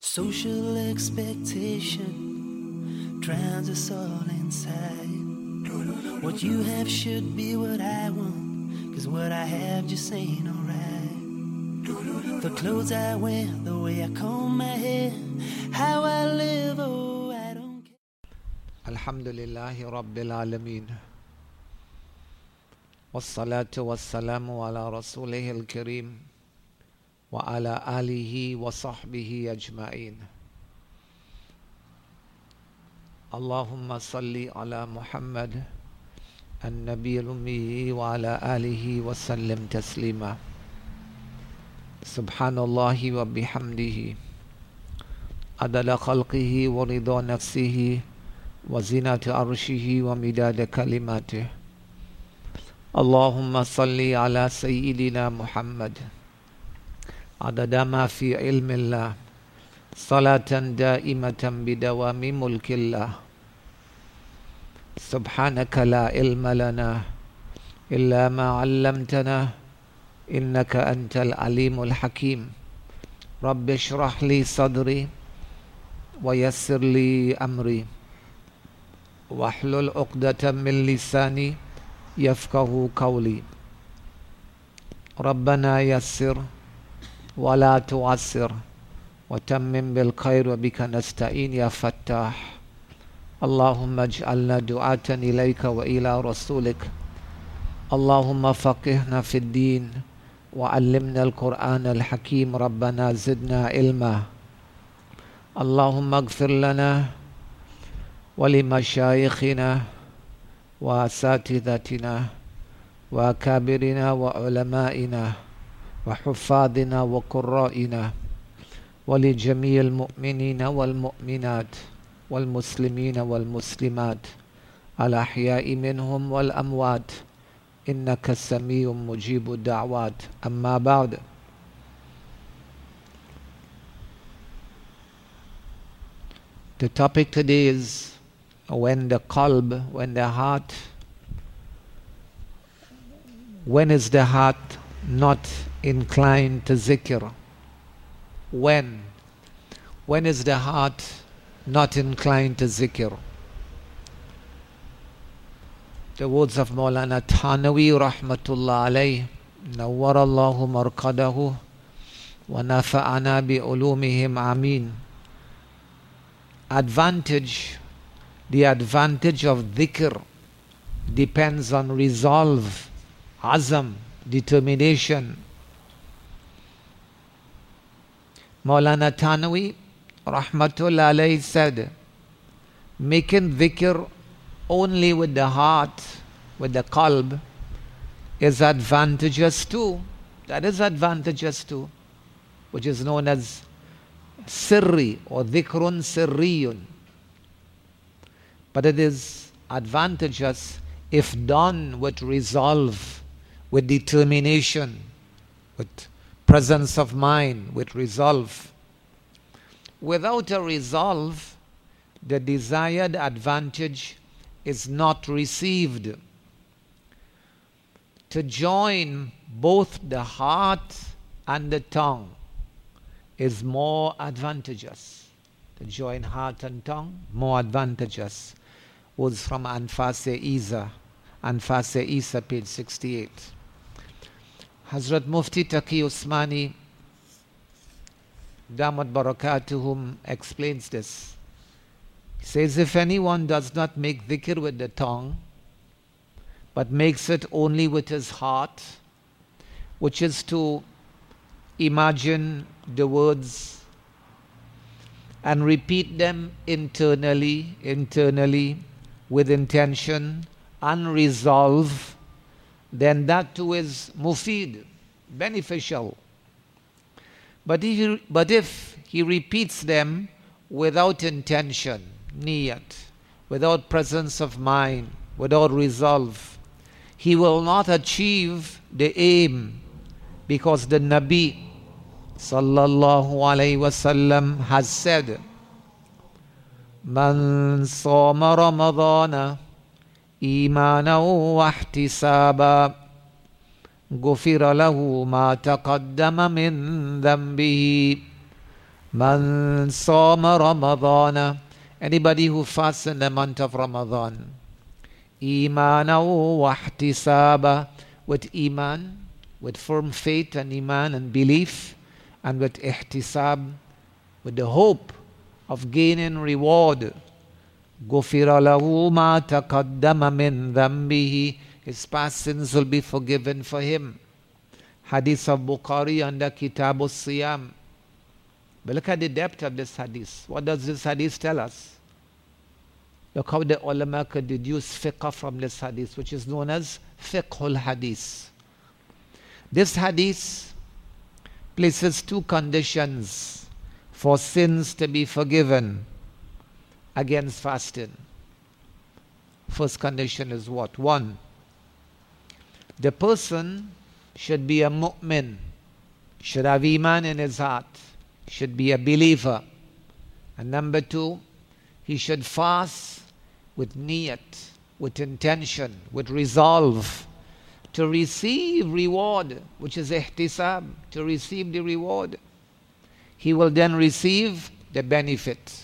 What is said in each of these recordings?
Social expectation drowns us all inside. What you have should be what I want, 'cause what I have just ain't alright. The clothes I wear, the way I comb my hair, how I live, oh I don't care. Alhamdulillahi Rabbil Alameen. Wassalatu wassalamu ala Rasulih al-Kareem wa ala alihi wa sahbihi ajma'in. Allahumma salli ala Muhammad an-Nabi al-Ummi wa ala alihi wa sallim taslima. Subhanallahi wa bihamdihi adala khalqihi wa rida nafsihi wa zinata arshihi wa midada kalimatih. Allahumma salli ala Sayyidina Muhammad adada ma fi ilmillah salatan daimatan bidawami mulkillah. Subhanaka la ilma lana illa ma 'allamtana innaka antal alimul hakim. Rabbi shrah li sadri wa yassir li amri wahlul 'uqdatan min lisani yafqahu qawli. Rabbana yassir wa la tu'assir wa tammim bil khair wa bika nasta'in ya fattah. Allahumma ij'alna du'atan ilayka wa ila rasulik. Allahumma faqihna fid din wa 'allimna al-Qur'an al-Hakim. Rabbana zidna ilma. Allahumma ighfir lana wa li mashayikhina wa asatidatina wa akabirina wa ulama'ina wa huffadina wa qurra'ina wa li jami'il mu'minina wal mu'minat wal muslimina wal muslimat al ahya'i minhum wal amwat innaka samiyyun mujibu da'wat. Amma ba'd. The topic today is when the heart, when is the heart not inclined to zikr? When is the heart not inclined to zikr? The words of Maulana Thanawi rahmatullah alayh, nawwarallahu marqadahu wa nafa'ana bi ulumihim ameen. The advantage of dhikr depends on resolve, azam, determination. Maulana Thanawi rahmatullah alayhi said, making dhikr only with the heart, with the qalb, is advantageous too. That is advantageous too, which is known as sirri or dhikrun sirriyun. But it is advantageous if done with resolve, with determination, with presence of mind, with resolve. Without a resolve, the desired advantage is not received. To join both the heart and the tongue is more advantageous. To join heart and tongue, more advantageous. Was from Anfas-e Isa, page 68. Hazrat Mufti Taqi Usmani Damat Barakatuhum explains this. He says, if anyone does not make dhikr with the tongue, but makes it only with his heart, which is to imagine the words and repeat them internally, with intention and resolve, then that too is mufid, beneficial. But if he repeats them without intention, niyat, without presence of mind, without resolve, he will not achieve the aim, because the Nabi sallallahu alayhi wasallam has said, Man sawma Ramadana imanan wa ihtisaba غفر له ما تقدم من ذنبه Man Sama Ramadana. Anybody who fasts in the month of Ramadan. Imanahu wahtisaba. With iman, with firm faith and iman and belief, and with ihtisab, with the hope of gaining reward. Gufira lahu ma taqaddama min dhanbihi. His past sins will be forgiven for him. Hadith of Bukhari under Kitab al-Siyam. But look at the depth of this hadith. What does this hadith tell us? Look how the ulama could deduce fiqh from this hadith, which is known as fiqhul hadith. This hadith places two conditions for sins to be forgiven against fasting. First condition is what? One, the person should be a mu'min, should have iman in his heart, should be a believer. And number two, he should fast with niyat, with intention, with resolve to receive reward, which is ihtisab, to receive the reward. He will then receive the benefit.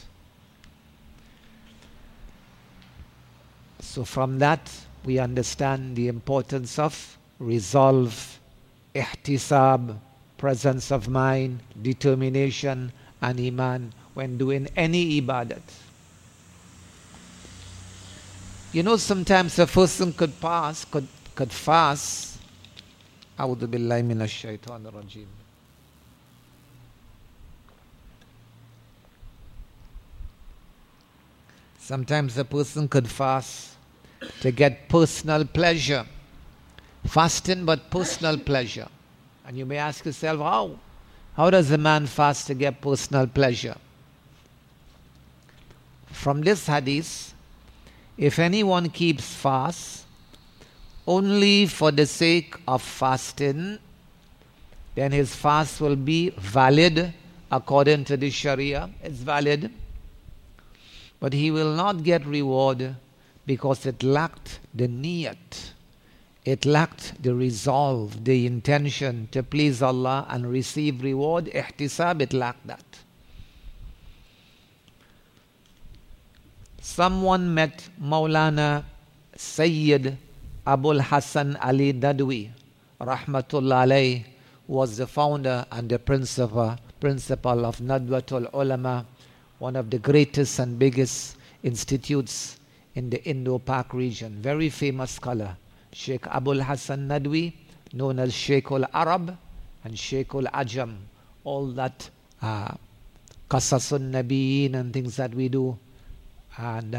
So from that, we understand the importance of resolve, ihtisab, presence of mind, determination, and iman when doing any ibadat. You know, sometimes a person could fast. A'udhu billahi minash shaitanir rajim. Sometimes a person could fast to get personal pleasure. Fasting but personal pleasure. And you may ask yourself, how? How does a man fast to get personal pleasure? From this hadith, if anyone keeps fast only for the sake of fasting, then his fast will be valid according to the Sharia. It's valid. But he will not get reward because it lacked the niyat. It lacked the resolve, the intention to please Allah and receive reward. Ihtisab, it lacked that. Someone met Maulana Sayyid Abul Hassan Ali Nadwi, Rahmatullah alayh, who was the founder and the principal of Nadwatul Ulama, one of the greatest and biggest institutes in the Indo-Pak region. Very famous scholar. Sheikh Abul Hassan Nadwi, known as Sheikh al-Arab and Sheikh al-Ajam. All that Qasasun Nabiyyin and things that we do. And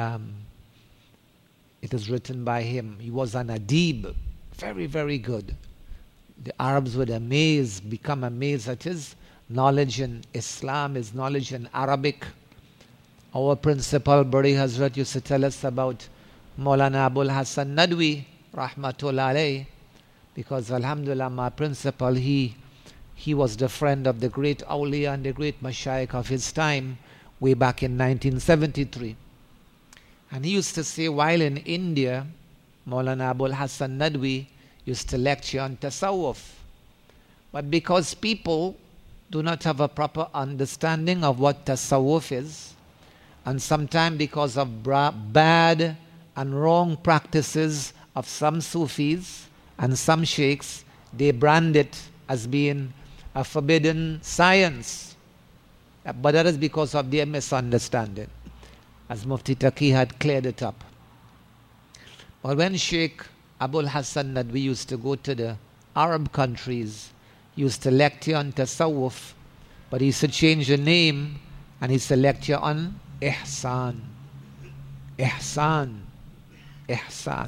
it is written by him. He was an adib, very, very good. The Arabs would become amazed at his knowledge in Islam, his knowledge in Arabic. Our principal, Bari Hazrat, used to tell us about Maulana Abul Hassan Nadwi, Rahmatullah alayh, because Alhamdulillah, my principal, he was the friend of the great awliya and the great mashayikh of his time, way back in 1973. And he used to say, while in India, Maulana Abul Hassan Nadwi used to lecture on tasawwuf. But because people do not have a proper understanding of what tasawwuf is, and sometimes because of bad and wrong practices of some Sufis and some sheikhs, they brand it as being a forbidden science. But that is because of their misunderstanding, as Mufti Taqi had cleared it up. But when Sheikh Abul Hassan Nadwi used to go to the Arab countries, he used to lecture on tasawwuf, but he used to change the name and he used to lecture on ihsan. Ihsan. Ihsan.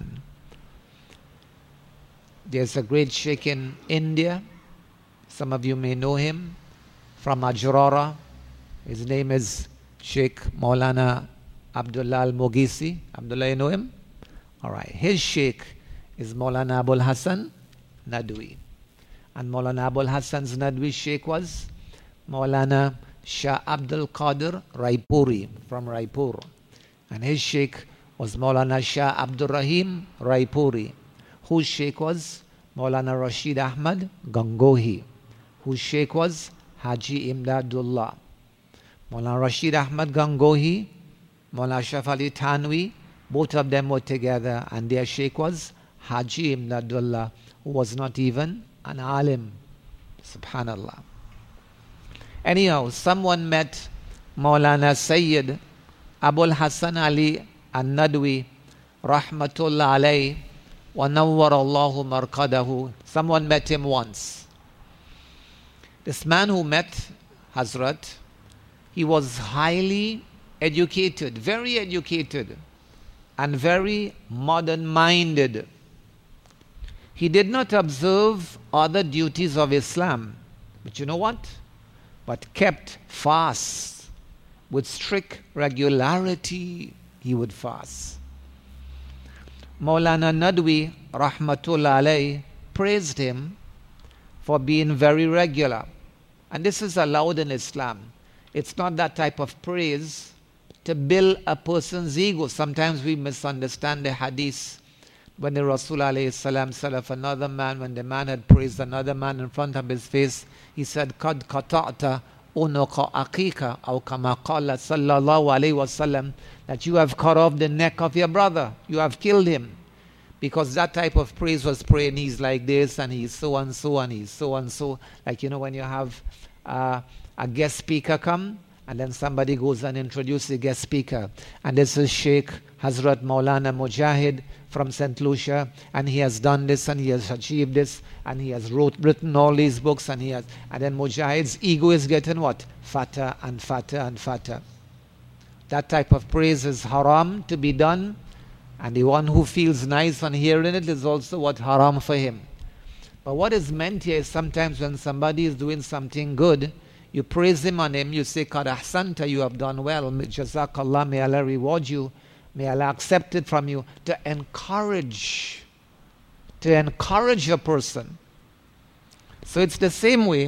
There's a great sheikh in India. Some of you may know him from Ajrara. His name is Sheikh Maulana Abdullah al-Mughisi. Abdullah, you know him? All right. His sheikh is Maulana Abul Hassan Nadwi. And Maulana Abul Hassan's Nadwi sheikh was Maulana Shah Abdul Qadir Raipuri from Raipur. And his sheikh was Maulana Shah Abdul Rahim Raipuri, whose sheikh was Maulana Rashid Ahmad Gangohi, whose sheikh was Haji Imdadullah. Maulana Rashid Ahmad Gangohi, Maulana Ashraf Ali Thanwi, both of them were together, and their sheikh was Haji Imdadullah, who was not even an alim. Subhanallah. Anyhow, someone met Maulana Sayyid Abul Hassan Ali An-Nadwi, Rahmatullah alayhi, wa nawwar Allahu marqadahu. Someone met him once. This man who met Hazrat, he was highly educated, very educated, and very modern-minded. He did not observe other duties of Islam, but you know what? But kept fast with strict regularity. He would fast. Maulana Nadwi, Rahmatullah alayhi, praised him for being very regular. And this is allowed in Islam. It's not that type of praise to build a person's ego. Sometimes we misunderstand the hadith. When the Rasul alayhi salam said of another man, when the man had praised another man in front of his face, he said, "Qad qata'ta unuqa aqika," or kama qala sallallahu alayhi wasallam, that you have cut off the neck of your brother, you have killed him. Because that type of praise was praying, he's like this, and he's so and so, and he's so and so. Like, you know, when you have a guest speaker come, and then somebody goes and introduces the guest speaker. And this is Sheikh Hazrat Maulana Mujahid from St. Lucia, and he has done this, and he has achieved this, and he has written all these books, and then Mujahid's ego is getting what? Fatter and fatter and fatter. That type of praise is haram to be done, and the one who feels nice on hearing it is also what? Haram for him. But what is meant here is sometimes when somebody is doing something good, you praise him on him, you say, "Qad ahsanta, you have done well, Jazakallah, may Allah reward you, may Allah accept it from you," to encourage a person. So it's the same way.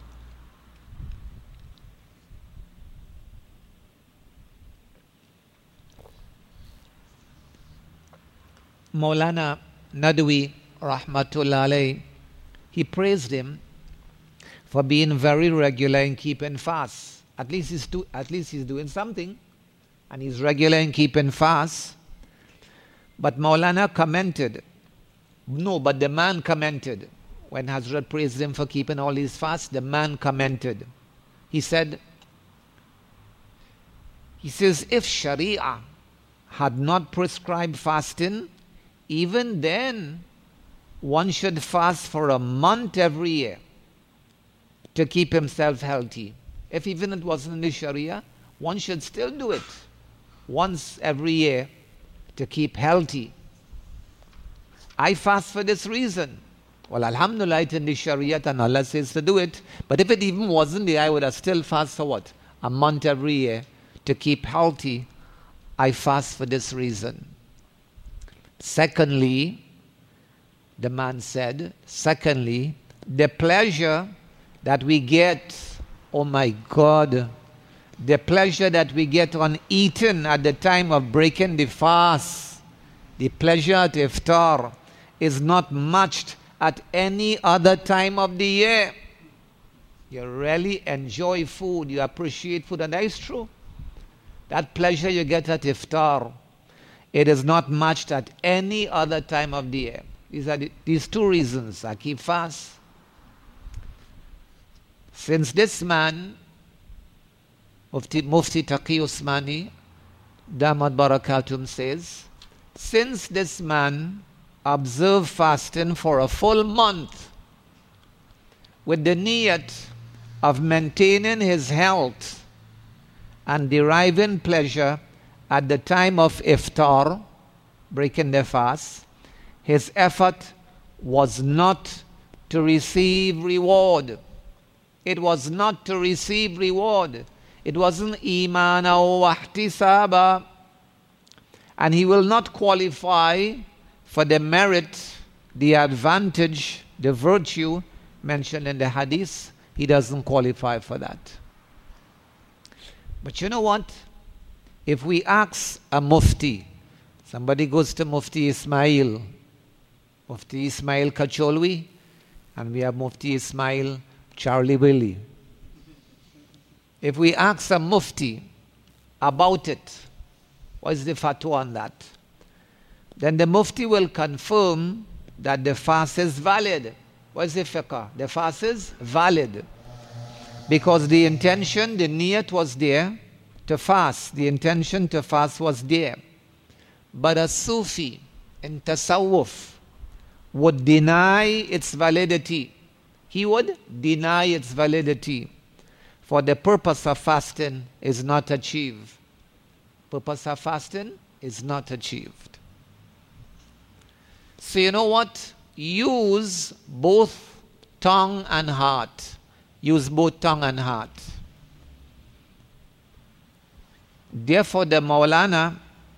Maulana Nadwi, Rahmatullah alayhi, he praised him for being very regular in keeping fast. At least he's doing something, and he's regular in keeping fast. But Maulana commented, but the man commented, when Hazrat praised him for keeping all his fasts, the man commented. He says, if Sharia had not prescribed fasting, even then one should fast for a month every year to keep himself healthy. If even it wasn't in the Sharia, one should still do it once every year to keep healthy. I fast for this reason. Well, alhamdulillah, it's in the Sharia and Allah says to do it. But if it even wasn't there, I would have still fast for what? A month every year to keep healthy. I fast for this reason. Secondly, the man said, the pleasure that we get, oh my God, the pleasure that we get on eating at the time of breaking the fast, the pleasure at iftar, is not matched at any other time of the year. You really enjoy food, you appreciate food, and that is true. That pleasure you get at iftar, it is not matched at any other time of the year. These two reasons I keep fast. Since this man, Mufti Taqi Usmani, Damat Barakatum, says, since this man observed fasting for a full month with the niyat of maintaining his health and deriving pleasure at the time of iftar, breaking the fast, his effort was not to receive reward. It was not to receive reward. It wasn't imana wa ihtisaba. And he will not qualify for the merit, the advantage, the virtue mentioned in the hadith. He doesn't qualify for that. But you know what? If we ask a mufti, somebody goes to Mufti Ismail Kacholwi, and we have Mufti Ismail Charlie Willie. If we ask a mufti about it, what is the fatwa on that? Then the mufti will confirm that the fast is valid. What is the fiqh? The fast is valid. Because the intention, the niyat was there to fast. The intention to fast was there. But a Sufi in Tasawwuf would deny its validity. He would deny its validity. For the purpose of fasting is not achieved. Purpose of fasting is not achieved. So you know what? Use both tongue and heart. Use both tongue and heart. Therefore the Maulana,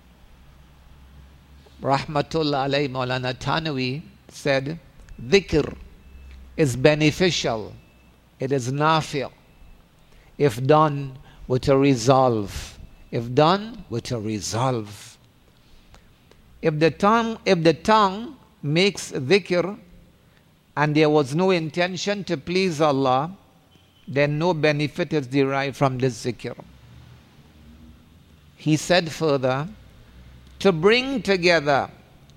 Rahmatullah alayhi, Maulana Thanwi said, dhikr is beneficial. It is nafi' if done with a resolve. If done with a resolve. If the tongue makes dhikr and there was no intention to please Allah, then no benefit is derived from this zikr. He said further, to bring together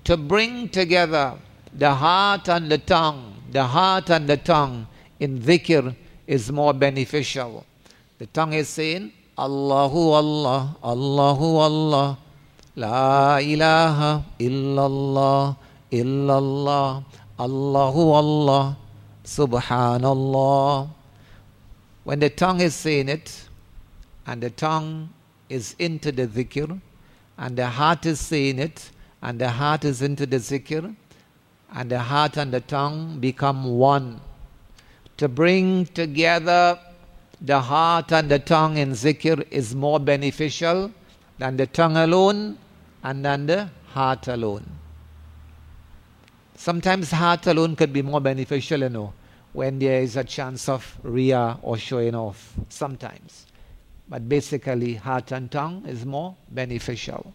the heart and the tongue in dhikr is more beneficial. The tongue is saying, Allahu Allah, Allahu Allah, La ilaha illallah, illallah, Allahu Allah, Subhanallah. When the tongue is saying it, and the tongue is into the dhikr, and the heart is saying it, and the heart is into the zikr, and the heart and the tongue become one. To bring together the heart and the tongue in zikr is more beneficial than the tongue alone and than the heart alone. Sometimes heart alone could be more beneficial, you know, when there is a chance of riyah or showing off. Sometimes. But basically, heart and tongue is more beneficial.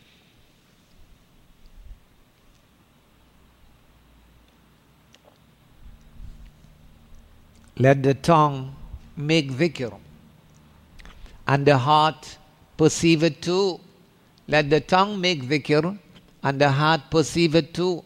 Let the tongue make dhikr, and the heart perceive it too. Let the tongue make dhikr, and the heart perceive it too.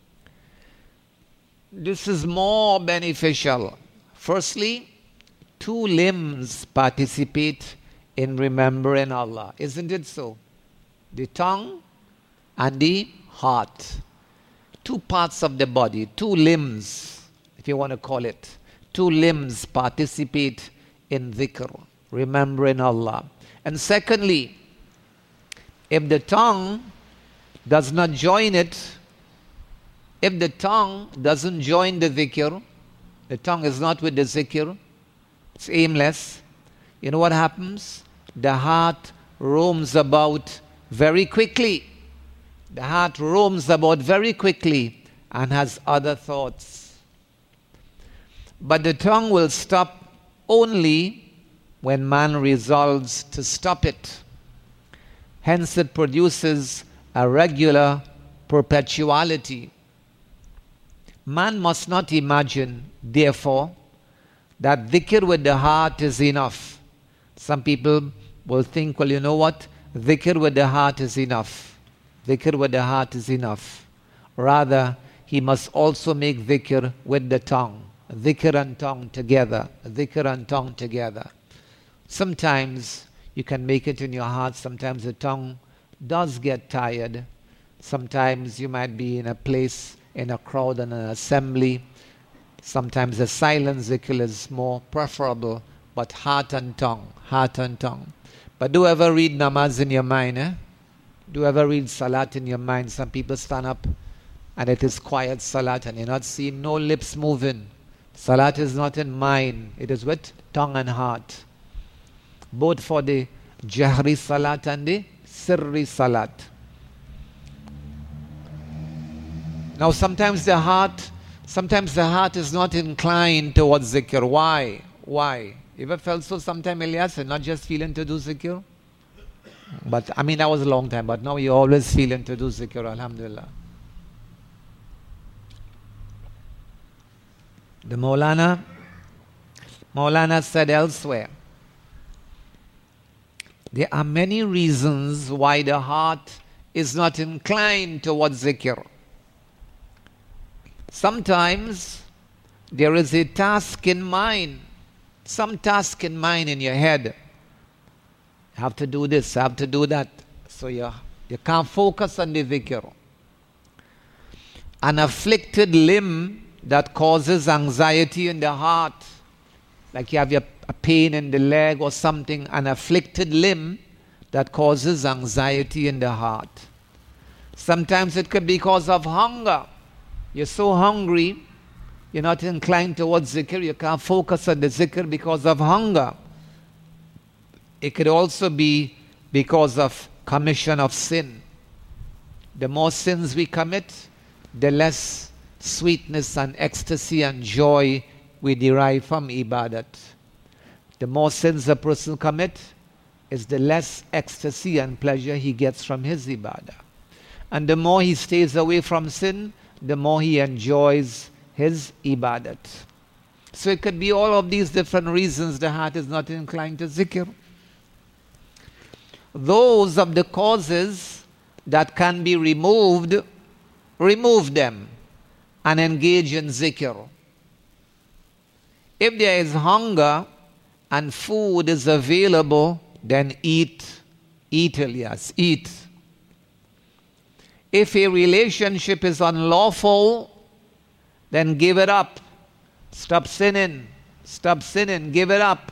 This is more beneficial. Firstly, two limbs participate in remembering Allah. Isn't it so? The tongue and the heart. Two parts of the body, two limbs, if you want to call it. Two limbs participate in dhikr, remembering Allah. And secondly, if the tongue does not join it, if the tongue doesn't join the dhikr, the tongue is not with the zikr, it's aimless, you know what happens? The heart roams about very quickly. The heart roams about very quickly and has other thoughts. But the tongue will stop only when man resolves to stop it. Hence it produces a regular perpetuality. Man must not imagine, therefore, that dhikr with the heart is enough. Some people will think, well, you know what? Dhikr with the heart is enough. Dhikr with the heart is enough. Rather, he must also make dhikr with the tongue. Dhikr and tongue together. Dhikr and tongue together. Sometimes you can make it in your heart. Sometimes the tongue does get tired. Sometimes you might be in a place, in a crowd, in an assembly. Sometimes the silent zikr is more preferable. But heart and tongue. Heart and tongue. But do ever read namaz in your mind, eh? Do ever read salat in your mind? Some people stand up and it is quiet salat and you're not seeing no lips moving. Salat is not in mind. It is with tongue and heart. Both for the jahri salat and the sirri salat. Now sometimes the heart is not inclined towards zikr. Why? Why? You ever felt so sometime, Ilyas, and not just feeling to do zikr? But I mean, that was a long time, but now you're always feeling to do zikr, alhamdulillah. The Maulana said elsewhere There are many reasons why the heart is not inclined towards zikr. Sometimes there is a task in mind, some task in mind in your head. You have to do this, you have to do that. So you can't focus on the zikr. An afflicted limb that causes anxiety in the heart, like you have a pain in the leg or something, an afflicted limb that causes anxiety in the heart. Sometimes it could be because of hunger. You're so hungry, you're not inclined towards zikr, you can't focus on the zikr because of hunger. It could also be because of commission of sin. The more sins we commit, the less sweetness and ecstasy and joy we derive from ibadat. The more sins a person commits, is the less ecstasy and pleasure he gets from his ibadah. And the more he stays away from sin, the more he enjoys his ibadat. So it could be all of these different reasons the heart is not inclined to zikr. Those of the causes that can be removed, remove them and engage in zikr. If there is hunger and food is available, then eat. Eat, Ilyas, eat. If a relationship is unlawful, then give it up. Stop sinning. Stop sinning. Give it up.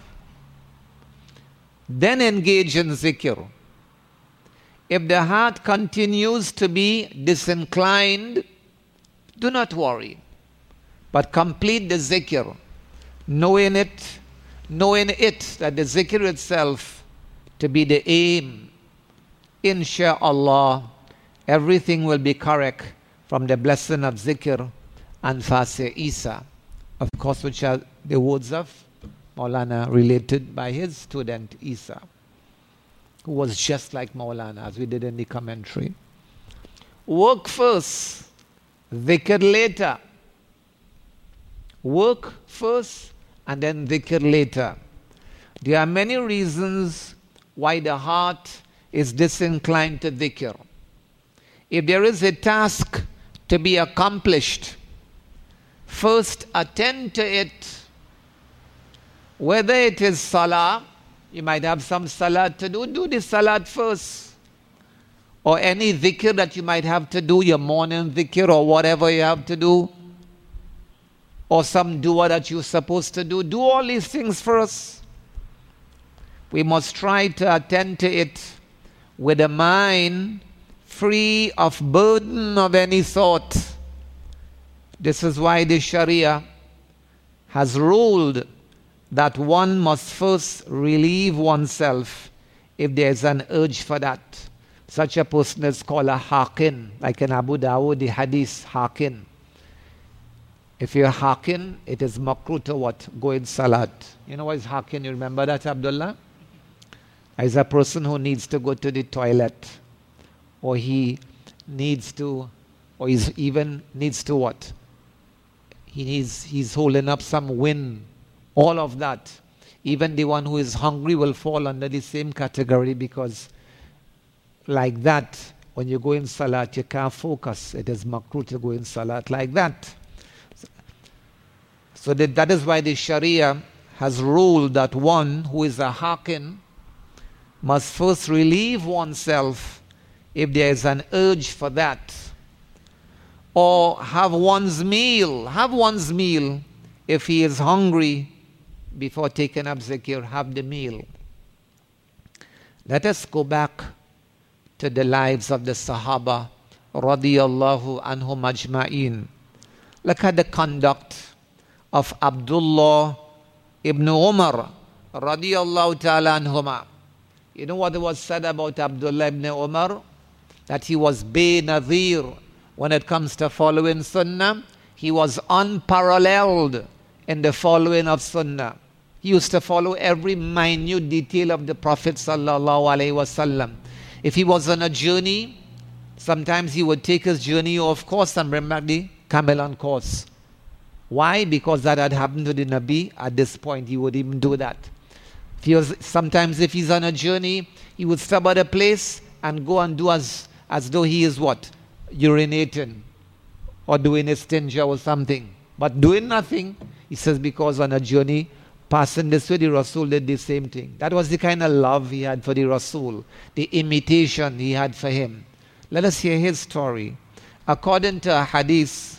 Then engage in zikr. If the heart continues to be disinclined, do not worry, but complete the zikr, knowing it that the zikr itself to be the aim. Insha'Allah, everything will be correct from the blessing of zikr and Fasir Isa, of course, which are the words of Maulana related by his student Isa, who was just like Maulana, as we did in the commentary. Work first, dhikr later. Work first and then dhikr later. There are many reasons why the heart is disinclined to dhikr. If there is a task to be accomplished, first attend to it. Whether it is salah, you might have some salat to do the salat first. Or any dhikr that you might have to do, your morning dhikr or whatever you have to do. Or some dua that you're supposed to do. Do all these things first. We must try to attend to it with a mind free of burden of any sort. This is why the Sharia has ruled that one must first relieve oneself if there is an urge for that. Such a person is called a hakin, like in Abu Dawud, the hadith hakin. If you're hakin, it is makruh to what? Go in salat. You know what is hakin? You remember that, Abdullah? Is a person who needs to go to the toilet, or he needs to, or he even needs to what? He's holding up some wind. All of that. Even the one who is hungry will fall under the same category, because like that, when you go in salat, you can't focus. It is makruh to go in salat like that. So that is why the Sharia has ruled that one who is a hakin must first relieve oneself if there is an urge for that. Or have one's meal. Have one's meal if he is hungry. Before taking up zikr, have the meal. Let us go back to the lives of the Sahaba radiyallahu anhum ajma'in. Look at the conduct of Abdullah ibn Umar radiyallahu ta'ala anhuma. You know what was said about Abdullah ibn Umar? That he was Nadir when it comes to following Sunnah. He was unparalleled in the following of Sunnah. He used to follow every minute detail of the Prophet sallallahu alaihi wasallam. If he was on a journey, sometimes he would take his journey off course and bring back the camel on course. Why? Because that had happened to the Nabi. At this point, he would even do that. Sometimes if he's on a journey, he would stop at a place and go and do as though he is what? Urinating or doing a stinja or something. But doing nothing, he says, because on a journey, passing this way, the Rasul did the same thing. That was the kind of love he had for the Rasul, the imitation he had for him. Let us hear his story. According to a hadith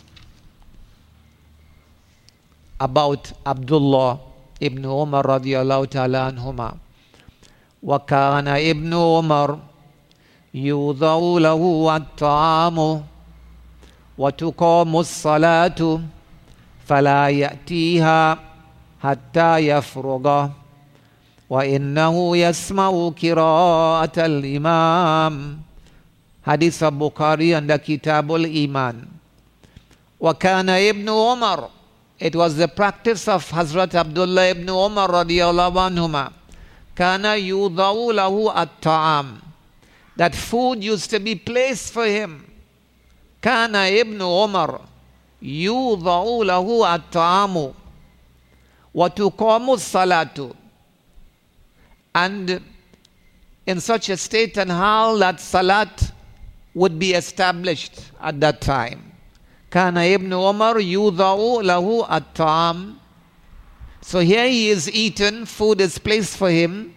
about Abdullah ibn Umar radiyallahu ta'ala anhuma, وَكَانَ ibn Umar يُوضَعُ لَهُ الطَّعَامُ وَتُقَامُ الصَّلَاةُ فَلَا يَأْتِيهَا حَتَّى يَفْرُغَ وَإِنَّهُ يَسْمَعُ قِرَاءَةَ الْإِمَامِ. Hadith of Bukhari under Kitabul Iman. وَكَانَ ibn Umar. It was the practice of Hazrat Abdullah ibn Umar radiyallahu anhuma. Kana yudau lahu at-ta'am. That food used to be placed for him. Kana ibn Umar yudau lahu at-ta'amu wa tuqamu salatu. And in such a state and hal that salat would be established at that time. Kana ibn Umar yudau lahu at-ta'am. So here he is eaten, food is placed for him.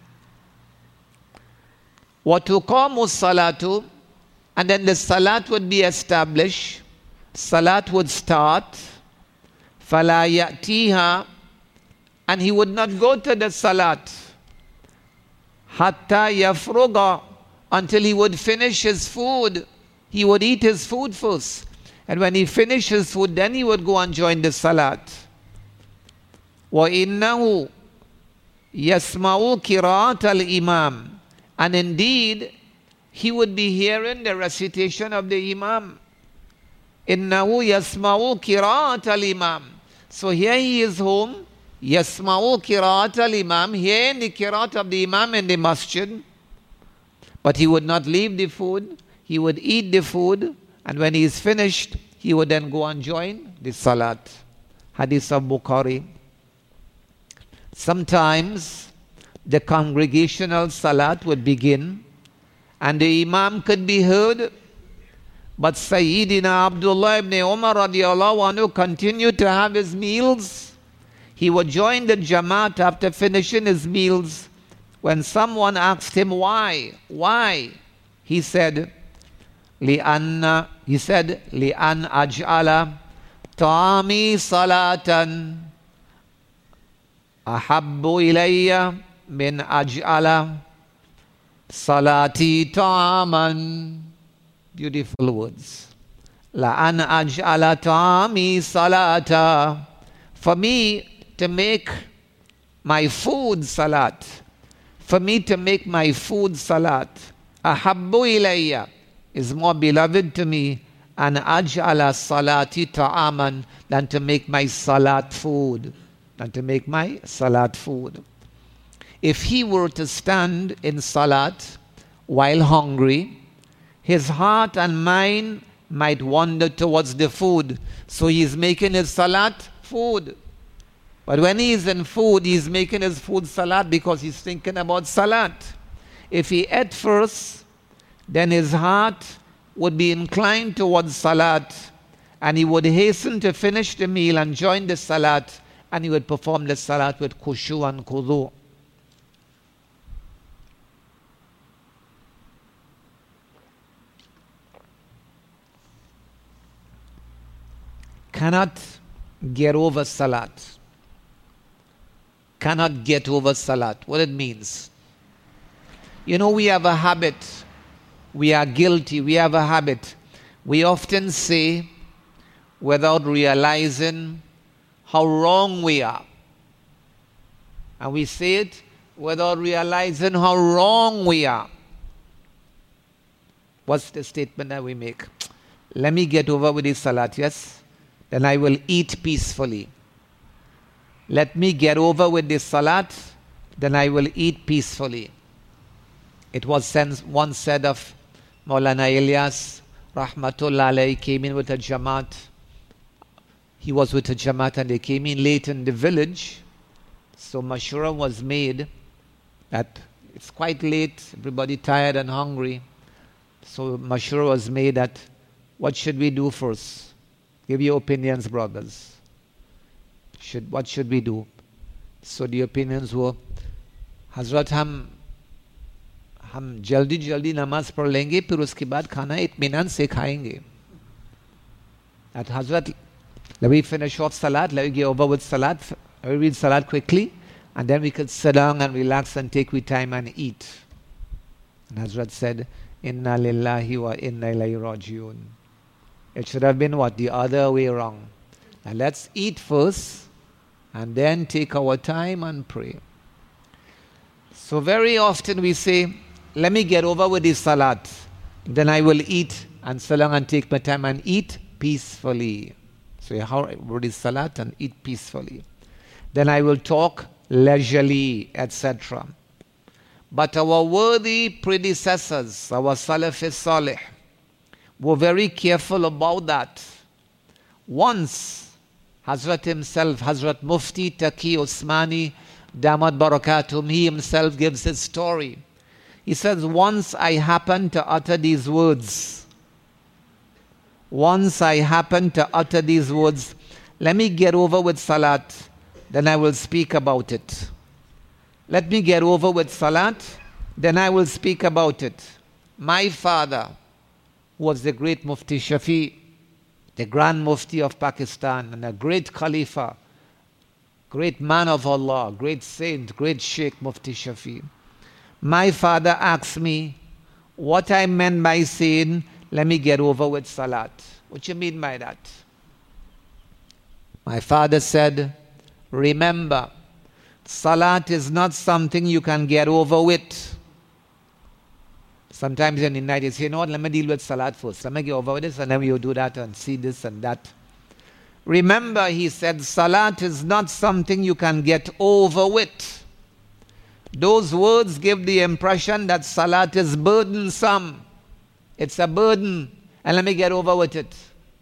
Wa tuqamu salatu, and then the salat would be established. Salat would start. Fala ya'tiha, and he would not go to the salat. Hatta yafruga, until he would finish his food. He would eat his food first. And when he finished his food, then he would go and join the salat. وَإِنَّهُ يَسْمَعُ قِرَاءَةَ الْإِمَامِ. And indeed, he would be hearing the recitation of the Imam. إِنَّهُ يَسْمَعُ قِرَاءَةَ الْإِمَامِ. So here he is home. يَسْمَعُ قِرَاءَةَ الْإِمَامِ. Hearing the qiraat of the Imam in the masjid. But he would not leave the food. He would eat the food. And when he is finished, he would then go and join the salat. Hadith of Bukhari. Sometimes the congregational salat would begin and the imam could be heard, but Sayyidina Abdullah ibn Umar radiallahu anhu continued to have his meals. He would join the Jamaat after finishing his meals. When someone asked him why, he said, لِأَنَّ أَجْعَلَ طَعَامِي صَلَاةً أَحَبُّ إِلَيَّ مِنْ أَجْعَلَ صَلَاتِي طَعَامًا. Beautiful words. لَأَنْ أَجْعَلَ طَعَامِي صَلَاةً. For me to make my food salat. For me to make my food salat. أَحَبُّ إِلَيَّ is more beloved to me, and aj'ala salati ta'aman, than to make my salat food. If he were to stand in salat while hungry, his heart and mind might wander towards the food. So he is making his salat food. But when he is in food, he is making his food salat because he's thinking about salat. If he ate first, then his heart would be inclined towards salat, and he would hasten to finish the meal and join the salat, and he would perform the salat with khushu and khudu. Cannot get over salat. Cannot get over salat. What it means? You know, we have a habit. We are guilty. We have a habit. We often say, without realizing how wrong we are. And we say it without realizing how wrong we are. What's the statement that we make? Let me get over with this salat, yes? Then I will eat peacefully. Let me get over with this salat, then I will eat peacefully. It was once said of Maulana Ilyas, Rahmatullah alayhi, came in with a Jamaat. He was with a Jamaat and they came in late in the village. So Mashura was made that it's quite late, everybody tired and hungry. So mashura was made that what should we do first? Give your opinions, brothers. What should we do? So the opinions were, Hazrat हम जल्दी जल्दी नमाज पढ़ लेंगे फिर उसके बाद खाना इत्मीनान से खाएंगे. That Hazrat, let me finish off salat, let me get over with salat, let me read salat quickly, and then we could sit down and relax and take we time and eat. And Hazrat said, Inna lillahi wa inna ilayhi rajiun. It should have been what? The other way around. Now let's eat first and then take our time and pray. So very often we say, let me get over with this salat, then I will eat and sit down and take my time and eat peacefully. So how with this salat and eat peacefully. Then I will talk leisurely, etc. But our worthy predecessors, our Salaf Salih, were very careful about that. Once, Hazrat himself, Hazrat Mufti Taqi Usmani, Damat Barakatum, he himself gives his story. He says, once I happened to utter these words. Once I happened to utter these words, let me get over with salat, then I will speak about it. Let me get over with salat, then I will speak about it. My father was the great Mufti Shafi, the Grand Mufti of Pakistan, and a great Khalifa, great man of Allah, great saint, great Sheikh Mufti Shafi. My father asked me what I meant by saying, let me get over with salat. What you mean by that? My father said, remember, salat is not something you can get over with. Sometimes in the night you say, you know what, let me deal with salat first. Let me get over with this and then you do that and see this and that. Remember, he said, salat is not something you can get over with. Those words give the impression that salat is burdensome. It's a burden, and let me get over with it.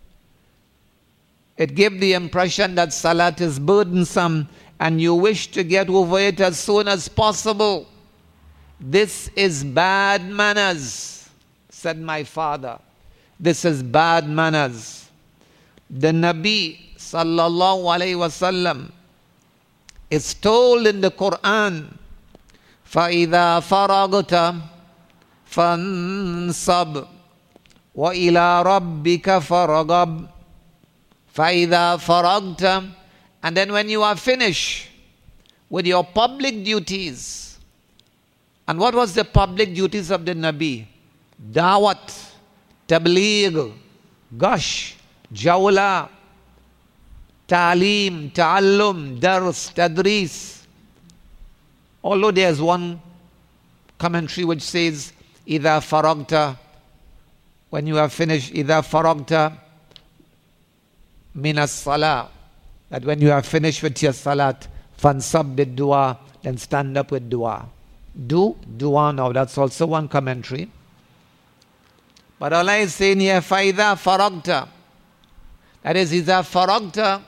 It gives the impression that salat is burdensome, and you wish to get over it as soon as possible. This is bad manners, said my father. This is bad manners. The Nabi sallallahu alayhi wasallam is told in the Quran, فَإِذَا فَرَغْتَ فَانْصَبْ وَإِلَىٰ رَبِّكَ فَرَغَبْ. فَإِذَا فَرَغْتَ, and then when you are finished with your public duties. And what was the public duties of the Nabi? Dawat, Tabligh, Gush, Jawla, Ta'aleem, Ta'allum, Dars, Tadris. Although there's one commentary which says, إِذَا فَرَغْتَ, when you have finished, إِذَا فَرَغْتَ مِنَ الصَّلَاةِ, that when you have finished with your salat, fansab bid dua, then stand up with dua. Do dua now, that's also one commentary. But Allah is saying here, فَإِذَا فَرَغْتَ, that is, إِذَا فَرَغْتَ,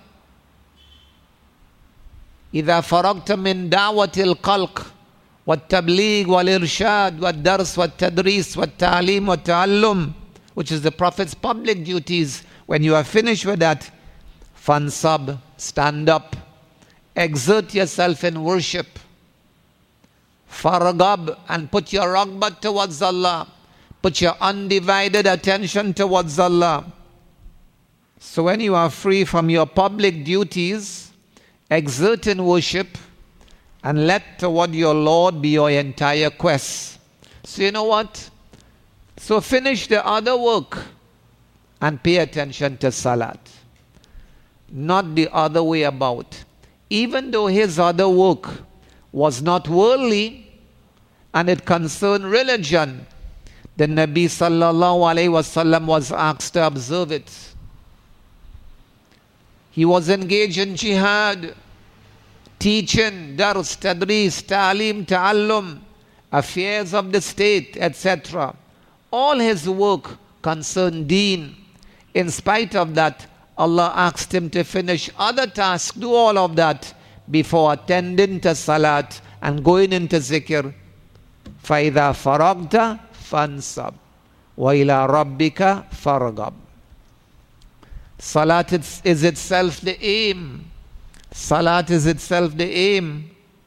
إذا فرغت من دعوة الخلق والتبليغ والإرشاد والدرس والتدريس والتعليم والتعلم, which is the Prophet's public duties, when you are finished with that, fansab, stand up, exert yourself in worship, faragab, and put your ragbat towards Allah, put your undivided attention towards Allah. So when you are free from your public duties, exert in worship and let toward your Lord be your entire quest. So you know what? So finish the other work and pay attention to salat. Not the other way about. Even though his other work was not worldly and it concerned religion, the Nabi sallallahu alayhi wasallam was asked to observe it. He was engaged in jihad, teaching, dars, tadris, ta'aleem, ta'allum, affairs of the state, etc. All his work concerned deen. In spite of that, Allah asked him to finish other tasks, do all of that before attending to salat and going into zikr, فَإِذَا فَرَغْتَ فَانْصَبْ وَإِلَىٰ رَبِّكَ فَارْغَبْ. Salat is itself the aim. Salat is itself the aim.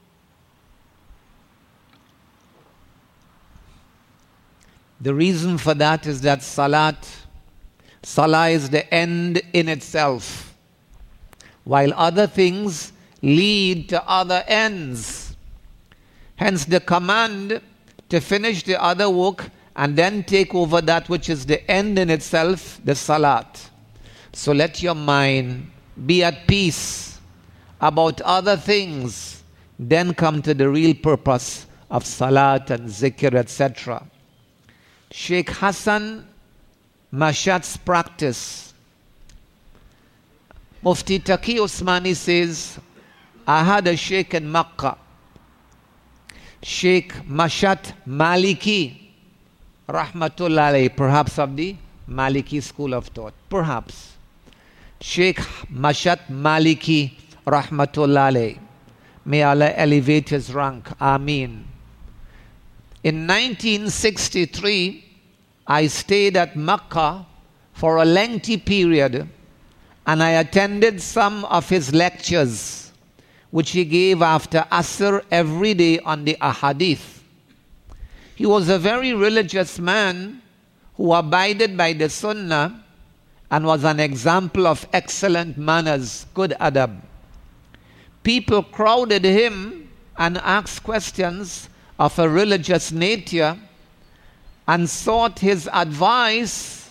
The reason for that is that Salah is the end in itself, while other things lead to other ends. Hence the command to finish the other work and then take over that which is the end in itself, the Salat. So let your mind be at peace about other things, then come to the real purpose of Salat and Zikr, etc. Sheikh Hassan Mashat's practice. Mufti Taqi Usmani says, I had a sheikh in Makkah, Sheikh Mashat Maliki, Rahmatullah alayhi, perhaps of the Maliki school of thought, perhaps. Sheikh Mashat Maliki, Rahmatullah alayhi. May Allah elevate his rank. Ameen. In 1963, I stayed at Makkah for a lengthy period and I attended some of his lectures which he gave after Asr every day on the Ahadith. He was a very religious man who abided by the Sunnah and was an example of excellent manners, good adab. People crowded him and asked questions of a religious nature and sought his advice.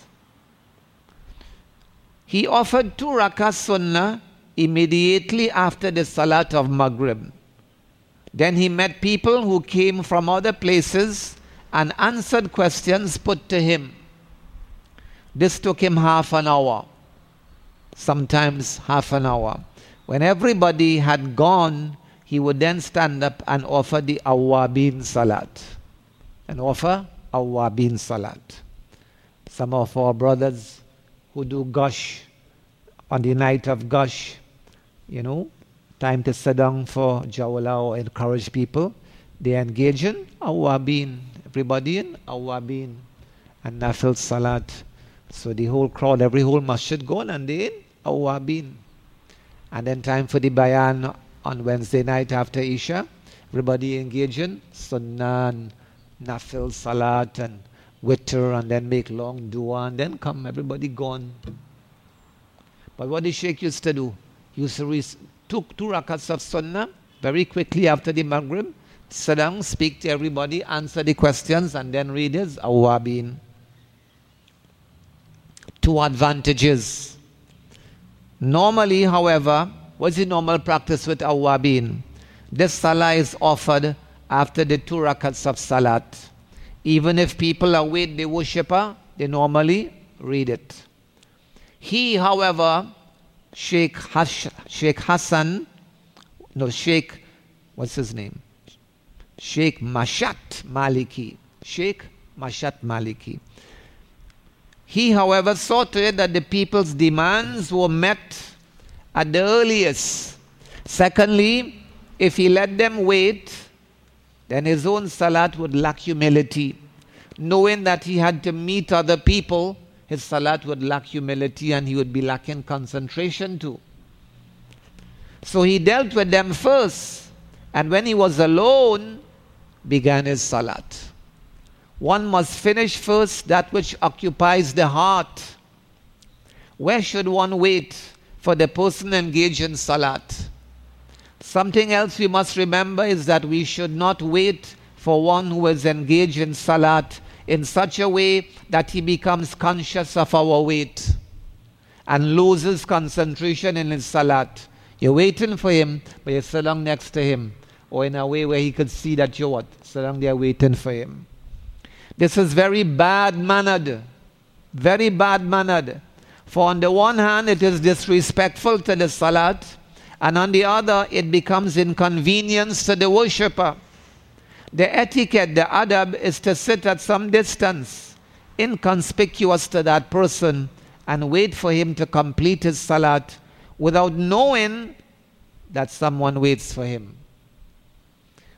He offered 2 rakah sunnah immediately after the Salat of Maghrib. Then he met people who came from other places and answered questions put to him. This took him half an hour, sometimes half an hour. When everybody had gone, he would then stand up and offer the Awwabin Salat. And offer Awwabin Salat. Some of our brothers who do Gush on the night of Gush, time to sit down for Jawla or encourage people, they engage in Awwabin. Everybody in Awwabin and Nafil Salat. So the whole crowd, every whole masjid gone and they in Awwabin. And then time for the Bayan on Wednesday night after Isha. Everybody engage in Sunnah and Nafil Salat and Witr and then make long dua and then come, everybody gone. But what the Sheikh used to do, he used to took 2 rakats of Sunnah very quickly after the Maghrib, sit down, speak to everybody, answer the questions and then read his Awwabin. 2 advantages. Normally, however, what's the normal practice with Awwabin? This Salah is offered after the 2 rakats of Salat. Even if people await the worshipper, they normally read it. He, however, Sheikh Mashat Maliki. He, however, saw to it that the people's demands were met at the earliest. Secondly, if he let them wait, then his own Salat would lack humility. Knowing that he had to meet other people, his Salat would lack humility and he would be lacking concentration too. So he dealt with them first, and when he was alone, began his Salat. One must finish first that which occupies the heart. Where should one wait for the person engaged in Salat? Something else we must remember is that we should not wait for one who is engaged in Salat in such a way that he becomes conscious of our wait and loses concentration in his Salat. You're waiting for him, but you're sit down next to him, or in a way where he could see that you're sit down there waiting for him. This is very bad-mannered. Very bad-mannered. For on the one hand, it is disrespectful to the Salat, and on the other, it becomes inconvenience to the worshipper. The etiquette, the adab, is to sit at some distance, inconspicuous to that person, and wait for him to complete his Salat without knowing that someone waits for him.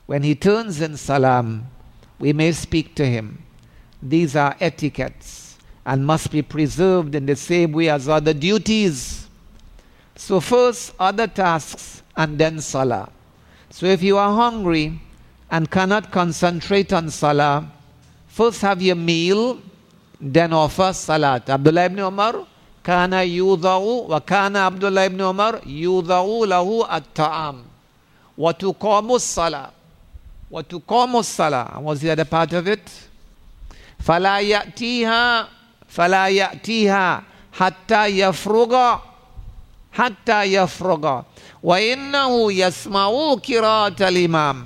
When he turns in salam, we may speak to him. These are etiquettes and must be preserved in the same way as other duties. So first other tasks and then salah. So if you are hungry and cannot concentrate on salah, first have your meal, then offer salat. Abdullah ibn Umar, kana yudha'u wa kana Abdullah ibn Umar yudha'u lahu at-ta'am wa tuqamu salah. Wa tuqamu salah. And what's the other part of it? فَلَا يَأْتِيهَا حَتَّى يَفْرُغَ وَإِنَّهُ يَسْمَعُ قِرَاءَةَ الْإِمَامِ.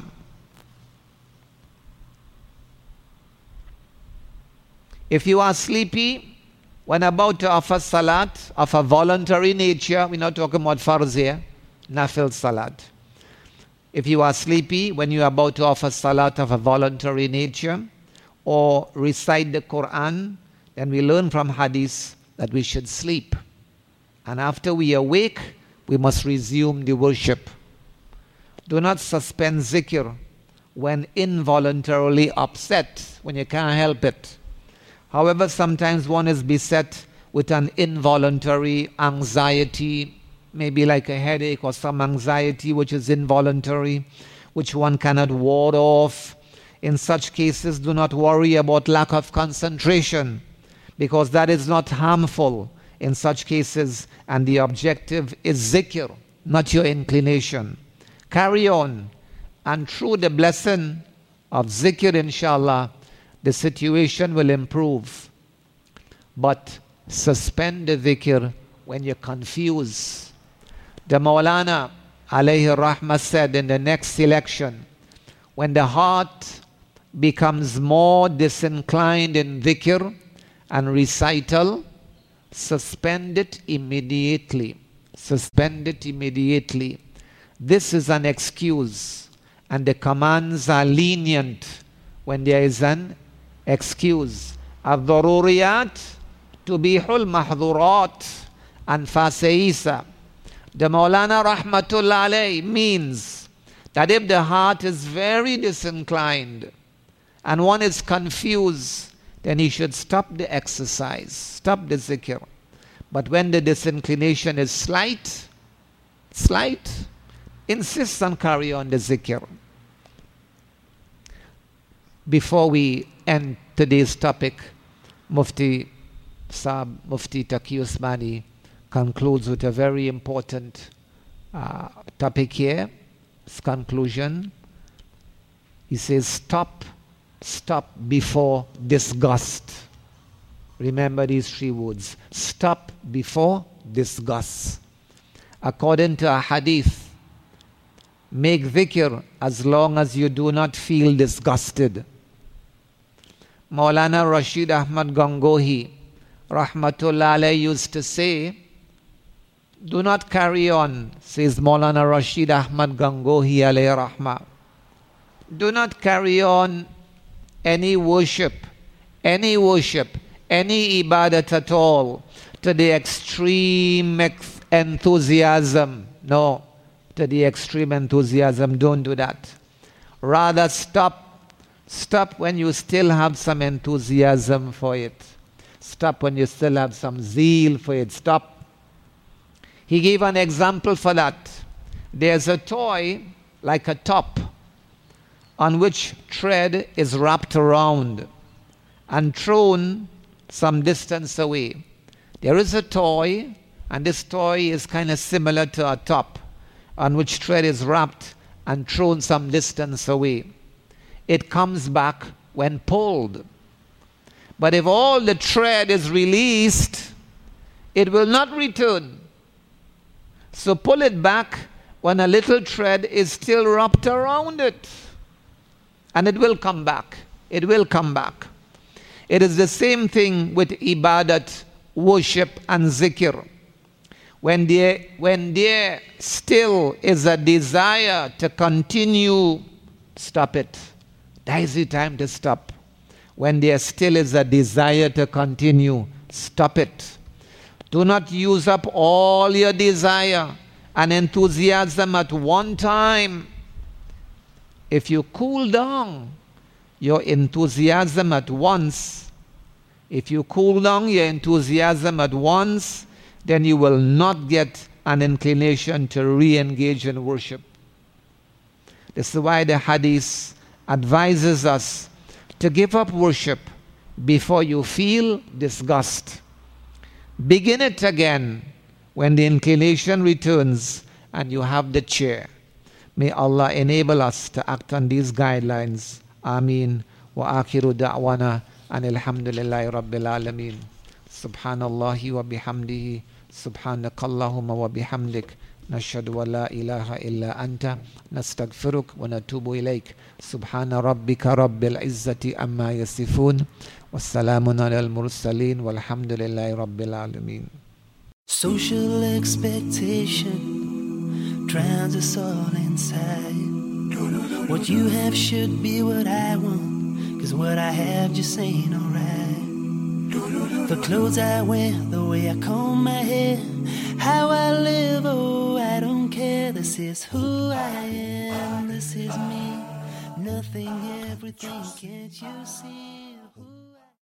If you are sleepy when about to offer salat of a voluntary nature, we're not talking about farz here, nafil salat. If you are sleepy when you are about to offer salat of a voluntary nature or recite the Quran, then we learn from hadith that we should sleep. And after we awake, we must resume the worship. Do not suspend zikr when involuntarily upset, when you can't help it. However, sometimes one is beset with an involuntary anxiety, maybe like a headache or some anxiety which is involuntary, which one cannot ward off. In such cases, do not worry about lack of concentration, because that is not harmful in such cases, and the objective is zikr, not your inclination. Carry on, and through the blessing of zikr, inshallah, the situation will improve. But suspend the dhikr when you're confused. The Maulana alayhi rahmah said in the next selection, when the heart becomes more disinclined in dhikr and recital, suspend it immediately. Suspend it immediately. This is an excuse, and the commands are lenient when there is an excuse. Ad-daruriyat tubihul mahdhurat and faseisa. The Maulana rahmatullah alayh means that if the heart is very disinclined and one is confused, then he should stop the exercise, stop the zikr. But when the disinclination is slight, insist on carry on the zikr. Before we end today's topic, Mufti Taqi Usmani concludes with a very important topic here. His conclusion, he says, stop before disgust. Remember these three words. Stop before disgust. According to a hadith, make dhikr as long as you do not feel disgusted. Maulana Rashid Ahmad Gangohi rahmatullah alayhi used to say, do not carry on, says Maulana Rashid Ahmad Gangohi alayhi rahmah. Do not carry on any worship, any ibadat at all to the extreme enthusiasm. No, to the extreme enthusiasm, don't do that. Rather stop when you still have some enthusiasm for it. Stop when you still have some zeal for it. Stop. He gave an example for that. There's a toy like a top on which thread is wrapped around and thrown some distance away. There is a toy, and this toy is kind of similar to a top on which thread is wrapped and thrown some distance away. It comes back when pulled. But if all the thread is released, it will not return. So pull it back when a little thread is still wrapped around it, and it will come back. It will come back. It is the same thing with ibadat, worship and zikr. When there still is a desire to continue, stop it. That is the time to stop. When there still is a desire to continue, stop it. Do not use up all your desire and enthusiasm at one time. if you cool down your enthusiasm at once, then you will not get an inclination to re-engage in worship. This is why the hadith advises us to give up worship before you feel disgust. Begin it again when the inclination returns and you have the chair. May Allah enable us to act on these guidelines. Ameen. Wa akhiru da'wana and alhamdulillahi rabbil alameen. Subhanallahi wa bihamdihi. Subhanakallahumma wa bihamdik. نشهد ولا إله إلا أنت نستغفرك ونتوب إليك سبحان ربك رب العزة أما يصفون والسلام على المرسلين والحمد لله رب العالمين. Social expectation drowns us all inside. What you have should be what I want, 'cause what I have just ain't alright. The clothes I wear, the way I comb my hair, how I live, oh, I don't care. This is who I am, this is me. Nothing, everything, can't you see?